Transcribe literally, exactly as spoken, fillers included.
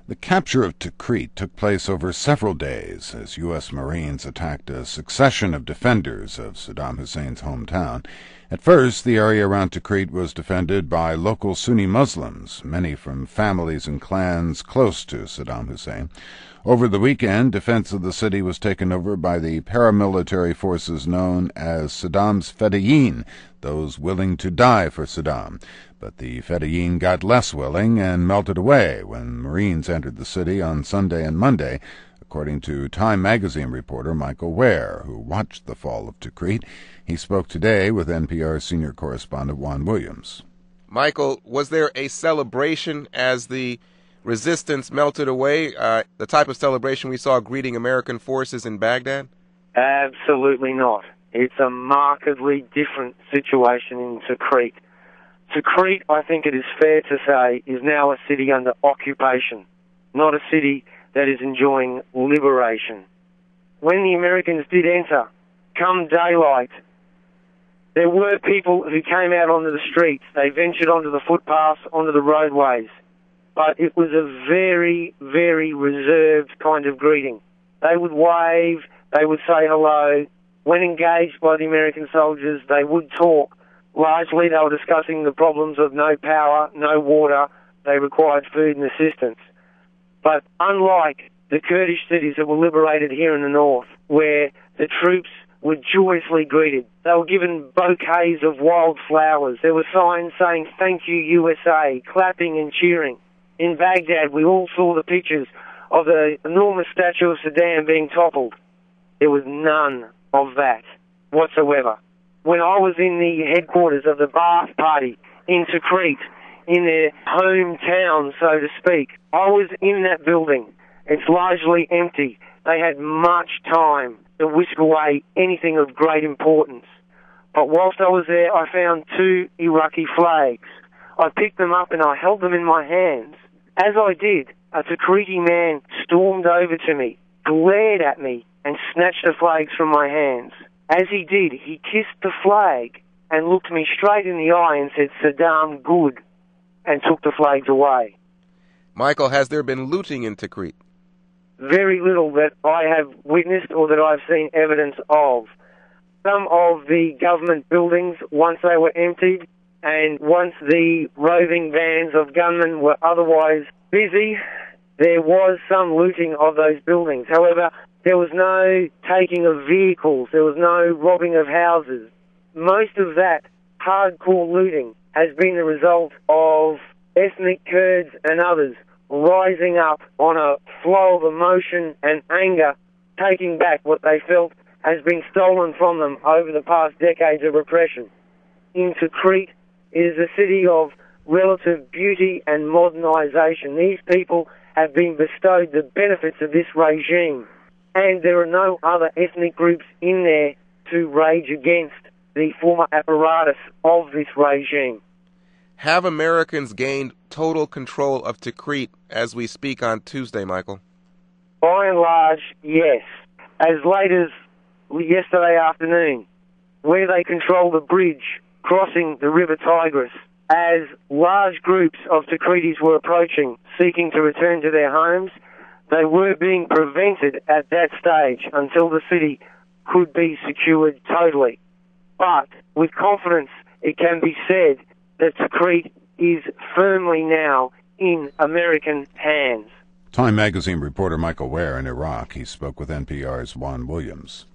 The capture of Tikrit took place over several days as U S Marines attacked a succession of defenders of Saddam Hussein's hometown. At first, the area around Tikrit was defended by local Sunni Muslims, many from families and clans close to Saddam Hussein. Over the weekend, defense of the city was taken over by the paramilitary forces known as Saddam's Fedayeen, those willing to die for Saddam. But the Fedayeen got less willing and melted away when Marines entered the city on Sunday and Monday, according to Time magazine reporter Michael Ware, who watched the fall of Tikrit. He spoke today with N P R's senior correspondent Juan Williams. Michael, was there a celebration as the resistance melted away, uh, the type of celebration we saw greeting American forces in Baghdad? Absolutely not. It's a markedly different situation in Tikrit. Tikrit, I think it is fair to say, is now a city under occupation, not a city that is enjoying liberation. When the Americans did enter, come daylight, there were people who came out onto the streets. They ventured onto the footpaths, onto the roadways. But it was a very, very reserved kind of greeting. They would wave, they would say hello. When engaged by the American soldiers, they would talk. Largely, they were discussing the problems of no power, no water. They required food and assistance. But unlike the Kurdish cities that were liberated here in the north, where the troops were joyously greeted, they were given bouquets of wild flowers. There were signs saying, "Thank you, U S A," clapping and cheering. In Baghdad, we all saw the pictures of the enormous statue of Saddam being toppled. There was none of that whatsoever. When I was in the headquarters of the Ba'ath Party in Tikrit, in their hometown, so to speak, I was in that building. It's largely empty. They had much time to whisk away anything of great importance. But whilst I was there, I found two Iraqi flags. I picked them up and I held them in my hands. As I did, a Tikriti man stormed over to me, glared at me, and snatched the flags from my hands. As he did, he kissed the flag and looked me straight in the eye and said, "Saddam good," and took the flags away. Michael, has there been looting in Tikrit? Very little that I have witnessed or that I've seen evidence of. Some of the government buildings, once they were emptied, and once the roving bands of gunmen were otherwise busy, there was some looting of those buildings. However, there was no taking of vehicles. There was no robbing of houses. Most of that hardcore looting has been the result of ethnic Kurds and others rising up on a flow of emotion and anger, taking back what they felt has been stolen from them over the past decades of repression. In Tikrit, it is a city of relative beauty and modernisation. These people have been bestowed the benefits of this regime, and there are no other ethnic groups in there to rage against the former apparatus of this regime. Have Americans gained total control of Tikrit as we speak on Tuesday, Michael? By and large, yes. As late as yesterday afternoon, where they control the bridge crossing the River Tigris, as large groups of Tikritis were approaching, seeking to return to their homes, they were being prevented at that stage until the city could be secured totally. But with confidence, it can be said that Tikrit is firmly now in American hands. Time magazine reporter Michael Ware in Iraq. He spoke with N P R's Juan Williams.